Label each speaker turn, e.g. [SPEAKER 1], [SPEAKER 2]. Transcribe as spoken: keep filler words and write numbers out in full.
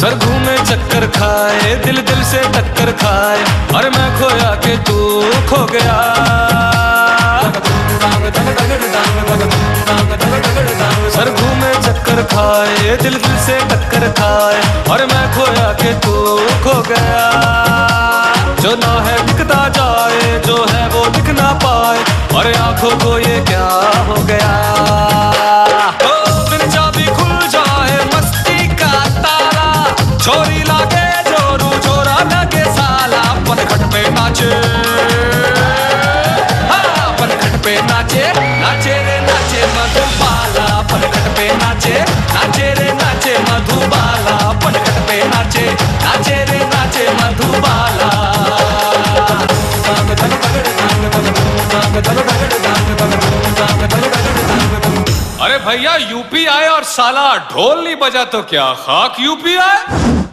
[SPEAKER 1] Sir घूमे चक्कर खाए, दिल दिल से टक्कर खाए, अरे मैं खोया के तू खो गया। सर घूमे चक्कर खाए, दिल दिल से टक्कर खाए, अरे मैं खोया के तू खो गया। जो ना है दिखता जाए, जो है वो दिख ना पाए, अरे आंखों को ये क्या हो गया। ओ बिन चाबी खुल जाए मस्ती का ताला, छोरी लागे जोरू जोरा लगे साला, पनघट पे नाचे, हाँ पनघट पे नाचे, नाचे रे नाचे मधुबाला, पनघट पे नाचे, नाचे रे नाचे मधुबाला, पनघट पे नाचे, नाचे रे नाचे मधुबाला। अरे भैया यूपी आए और साला ढोल नहीं बजा तो क्या खाक यूपी आए।